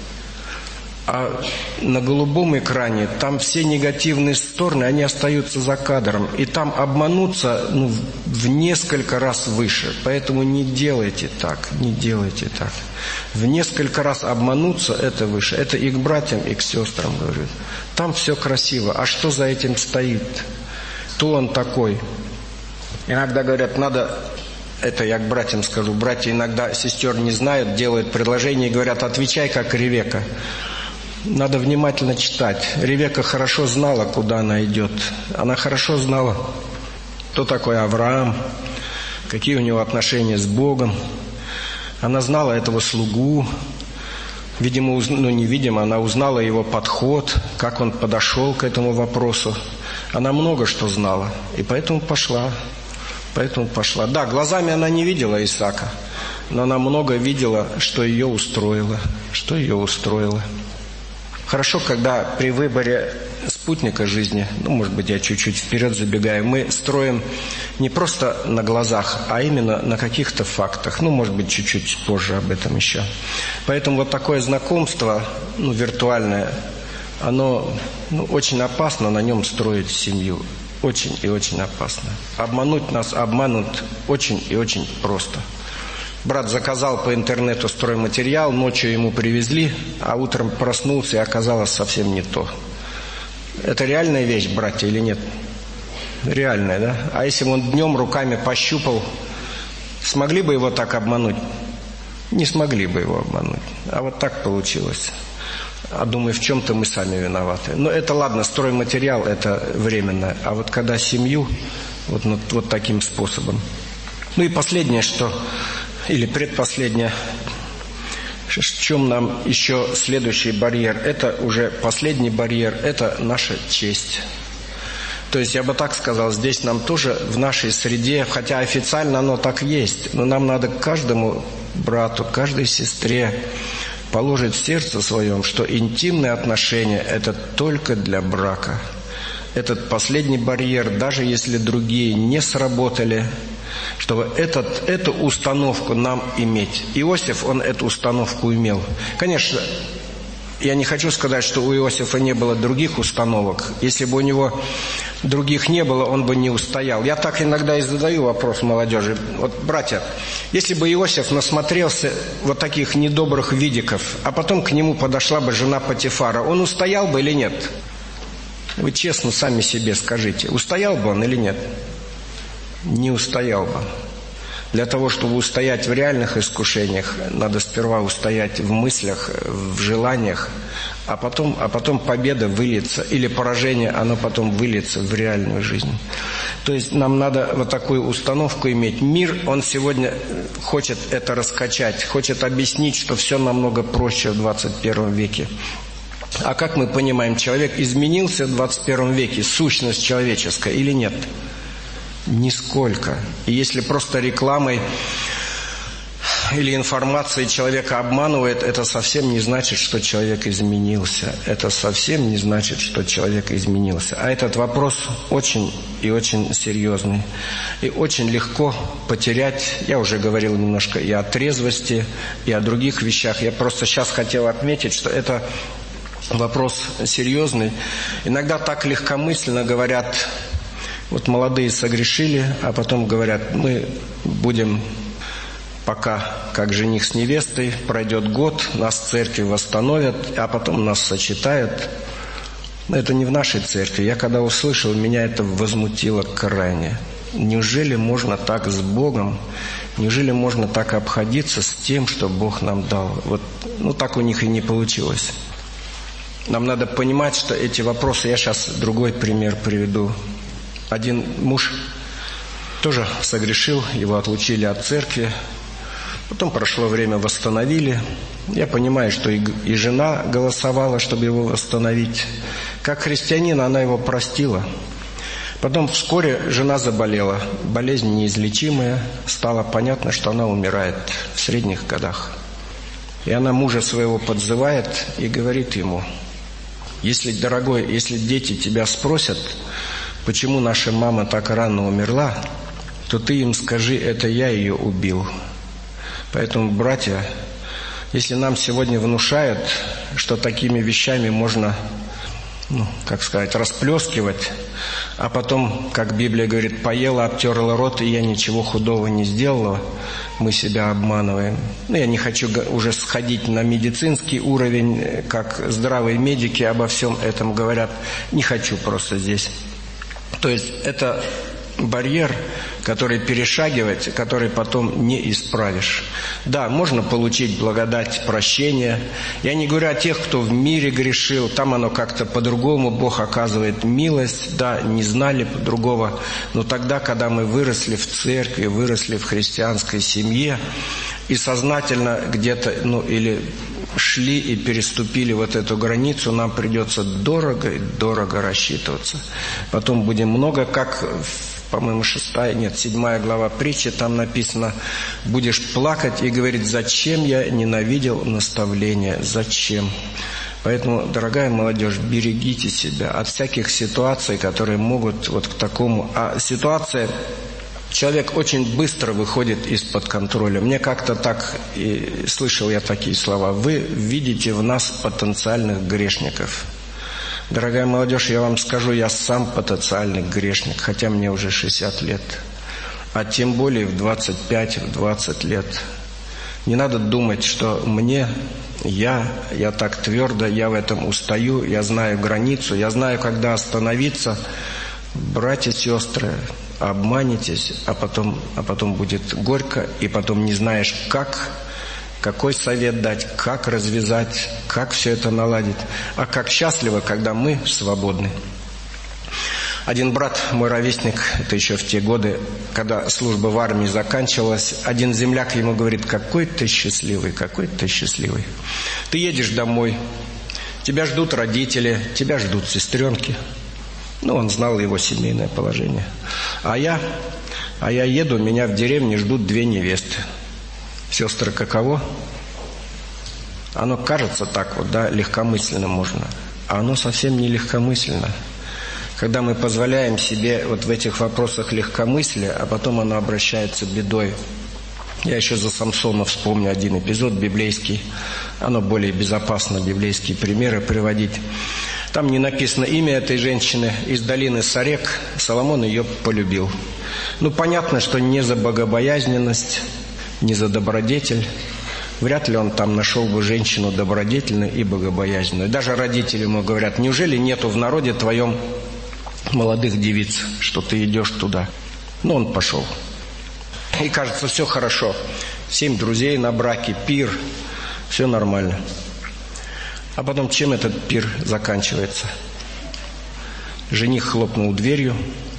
А на голубом экране там все негативные стороны, они остаются за кадром. И там обмануться ну, в несколько раз выше. Поэтому не делайте так, не делайте так. В несколько раз обмануться это выше. Это и к братьям, и к сестрам, говорю. Там все красиво. А что за этим стоит? Кто он такой? Иногда говорят, надо... Это я к братьям скажу. Братья иногда сестер не знают, делают предложение и говорят: отвечай, как Ревека. Надо внимательно читать. Ревека хорошо знала, куда она идет. Она хорошо знала, кто такой Авраам, какие у него отношения с Богом. Она знала этого слугу. Видимо, уз... ну невидимо, она узнала его подход, как он подошел к этому вопросу. Она много что знала, и поэтому пошла. Поэтому пошла. Да, глазами она не видела Исаака, но она много видела, что ее устроило. Что ее устроило. Хорошо, когда при выборе спутника жизни, ну, может быть, я чуть-чуть вперед забегаю, мы строим не просто на глазах, а именно на каких-то фактах. Ну, может быть, чуть-чуть позже об этом еще. Поэтому вот такое знакомство, ну, виртуальное, оно, ну, очень опасно на нем строить семью. Очень и очень опасно. Обмануть нас обманут очень и очень просто. Брат заказал по интернету стройматериал, ночью ему привезли, а утром проснулся и оказалось совсем не то. Это реальная вещь, братья, или нет? Реальная, да? А если бы он днем руками пощупал, смогли бы его так обмануть? Не смогли бы его обмануть. А вот так получилось. А думаю, в чем-то мы сами виноваты. Но это ладно, стройматериал это временно. А вот когда семью, вот, вот, вот таким способом. Ну и последнее, что... Или предпоследнее, в чем нам еще следующий барьер, это уже последний барьер, это наша честь. То есть, я бы так сказал, здесь нам тоже в нашей среде, хотя официально оно так есть, но нам надо каждому брату, каждой сестре положить в сердце своем, что интимные отношения – это только для брака. Этот последний барьер, даже если другие не сработали, чтобы этот, эту установку нам иметь. Иосиф, он эту установку имел. Конечно, я не хочу сказать, что у Иосифа не было других установок. Если бы у него других не было, он бы не устоял. Я так иногда и задаю вопрос молодежи. Вот, братья, если бы Иосиф насмотрелся вот таких недобрых видиков, а потом к нему подошла бы жена Потифара, он устоял бы или нет? Вы честно сами себе скажите, устоял бы он или нет? Не устоял бы. Для того, чтобы устоять в реальных искушениях, надо сперва устоять в мыслях, в желаниях, а потом, а потом победа выльется, или поражение, оно потом выльется в реальную жизнь. То есть нам надо вот такую установку иметь. Мир, он сегодня хочет это раскачать, хочет объяснить, что все намного проще в двадцать первом веке. А как мы понимаем, человек изменился в двадцать первом веке, сущность человеческая или нет? Нисколько. И если просто рекламой или информацией человека обманывает, это совсем не значит, что человек изменился. Это совсем не значит, что человек изменился. А этот вопрос очень и очень серьезный. И очень легко потерять, я уже говорил немножко и о трезвости, и о других вещах. Я просто сейчас хотел отметить, что это вопрос серьезный. Иногда так легкомысленно говорят... Вот молодые согрешили, а потом говорят, мы будем пока как жених с невестой, пройдет год, нас в церкви восстановят, а потом нас сочетают. Это не в нашей церкви. Я когда услышал, меня это возмутило крайне. Неужели можно так с Богом, неужели можно так обходиться с тем, что Бог нам дал? Вот, ну так у них и не получилось. Нам надо понимать, что эти вопросы, я сейчас другой пример приведу. Один муж тоже согрешил, его отлучили от церкви. Потом прошло время, восстановили. Я понимаю, что и, и жена голосовала, чтобы его восстановить. Как христианин она его простила. Потом вскоре жена заболела. Болезнь неизлечимая. Стало понятно, что она умирает в средних годах. И она мужа своего подзывает и говорит ему: если, дорогой, если дети тебя спросят, почему наша мама так рано умерла, то ты им скажи, это я ее убил. Поэтому, братья, если нам сегодня внушают, что такими вещами можно, ну, как сказать, расплескивать, а потом, как Библия говорит, поела, обтерла рот, и я ничего худого не сделала, мы себя обманываем. Ну, я не хочу уже сходить на медицинский уровень, как здравые медики обо всем этом говорят. Не хочу просто здесь. То есть это барьер, который перешагивать, который потом не исправишь. Да, можно получить благодать прощения. Я не говорю о тех, кто в мире грешил. Там оно как-то по-другому. Бог оказывает милость. Да, не знали по-другому. Но тогда, когда мы выросли в церкви, выросли в христианской семье и сознательно где-то, ну или шли и переступили вот эту границу, нам придется дорого и дорого рассчитываться. Потом будем много, как, по-моему, шестая, нет, седьмая глава притчи, там написано, будешь плакать и говорить, зачем я ненавидел наставление, зачем? Поэтому, дорогая молодежь, берегите себя от всяких ситуаций, которые могут вот к такому... А ситуация... Человек очень быстро выходит из-под контроля. Мне как-то так, и слышал я такие слова: вы видите в нас потенциальных грешников. Дорогая молодежь, я вам скажу, я сам потенциальный грешник, хотя мне уже шестьдесят лет. А тем более в двадцать пять, в двадцать лет. Не надо думать, что мне, я, я так твердо, я в этом устаю, я знаю границу, я знаю, когда остановиться. Братья и сестры, обманетесь, а потом, а потом будет горько, и потом не знаешь, как, какой совет дать, как развязать, как все это наладить. А как счастливо, когда мы свободны. Один брат, мой ровесник, это еще в те годы, когда служба в армии заканчивалась, один земляк ему говорит: какой ты счастливый, какой ты счастливый. Ты едешь домой, тебя ждут родители, тебя ждут сестренки. Ну, он знал его семейное положение. А я, а я еду, меня в деревне ждут две невесты. Сестры, каково? Оно кажется так вот, да, легкомысленно можно. А оно совсем не легкомысленно. Когда мы позволяем себе вот в этих вопросах легкомыслия, а потом оно обращается бедой. Я еще за Самсона вспомню один эпизод библейский. Оно более безопасно библейские примеры приводить. Там не написано имя этой женщины. Из долины Сарек Соломон ее полюбил. Ну, понятно, что не за богобоязненность, не за добродетель. Вряд ли он там нашел бы женщину добродетельную и богобоязненную. Даже родители ему говорят: неужели нету в народе твоем молодых девиц, что ты идешь туда? Ну, он пошел. И кажется, все хорошо. Семь друзей на браке, пир, все нормально. А потом чем этот пир заканчивается? Жених хлопнул дверью,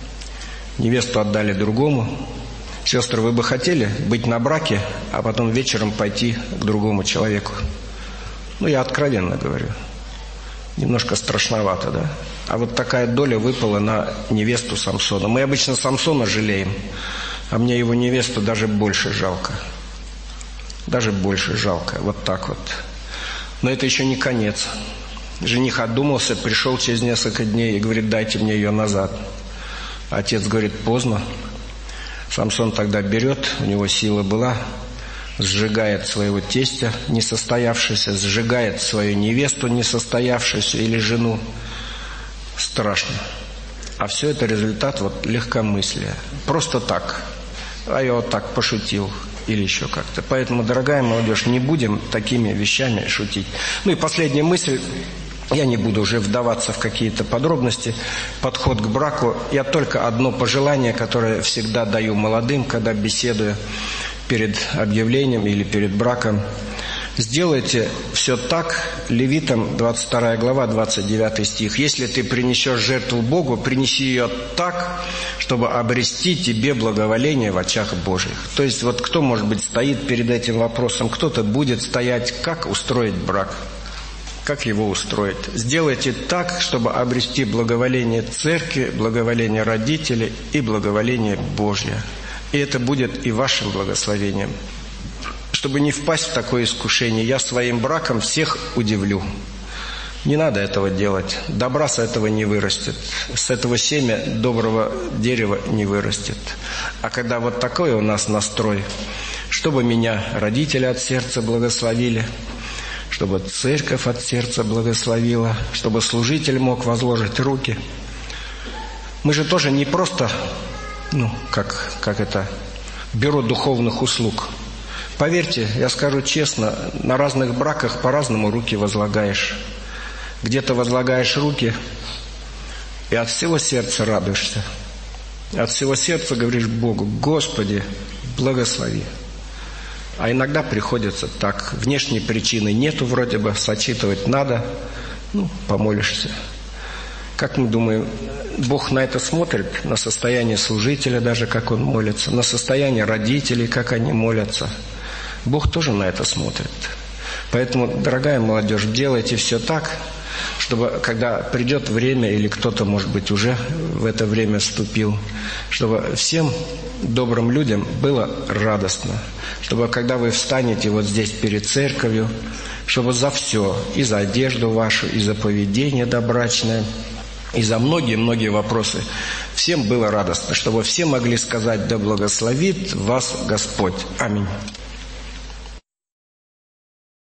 невесту отдали другому. Сестры, вы бы хотели быть на браке, а потом вечером пойти к другому человеку? Ну, я откровенно говорю. Немножко страшновато, да? А вот такая доля выпала на невесту Самсона. Мы обычно Самсона жалеем, а мне его невесту даже больше жалко. Даже больше жалко. Вот так вот. Но это еще не конец. Жених отдумался, пришел через несколько дней и говорит: дайте мне ее назад. Отец говорит: поздно. Самсон тогда берет, у него сила была, сжигает своего тестя несостоявшегося, сжигает свою невесту несостоявшуюся или жену. Страшно. А все это результат вот легкомыслия. Просто так. А я вот так пошутил. Или еще как-то. Поэтому, дорогая молодежь, не будем такими вещами шутить. Ну и последняя мысль. Я не буду уже вдаваться в какие-то подробности. Подход к браку. Я только одно пожелание, которое всегда даю молодым, когда беседую перед объявлением или перед браком. Сделайте все так, Левитам двадцать вторая глава, двадцать девятый стих. Если ты принесешь жертву Богу, принеси ее так, чтобы обрести тебе благоволение в очах Божьих. То есть вот кто, может быть, стоит перед этим вопросом, кто-то будет стоять, как устроить брак, как его устроить. Сделайте так, чтобы обрести благоволение церкви, благоволение родителей и благоволение Божье. И это будет и вашим благословением. Чтобы не впасть в такое искушение, я своим браком всех удивлю. Не надо этого делать. Добра с этого не вырастет. С этого семя доброго дерева не вырастет. А когда вот такой у нас настрой, чтобы меня родители от сердца благословили, чтобы церковь от сердца благословила, чтобы служитель мог возложить руки. Мы же тоже не просто, ну, как, как это, бюро духовных услуг. Поверьте, я скажу честно, на разных браках по-разному руки возлагаешь. Где-то возлагаешь руки и от всего сердца радуешься. От всего сердца говоришь Богу: Господи, благослови. А иногда приходится так. Внешней причины нету вроде бы, сочитывать надо. Ну, помолишься. Как мы думаем, Бог на это смотрит? На состояние служителя даже, как он молится. На состояние родителей, как они молятся. Бог тоже на это смотрит. Поэтому, дорогая молодежь, делайте все так, чтобы, когда придет время, или кто-то, может быть, уже в это время вступил, чтобы всем добрым людям было радостно. Чтобы, когда вы встанете вот здесь перед церковью, чтобы за все, и за одежду вашу, и за поведение добрачное, и за многие-многие вопросы всем было радостно, чтобы все могли сказать: да благословит вас Господь. Аминь.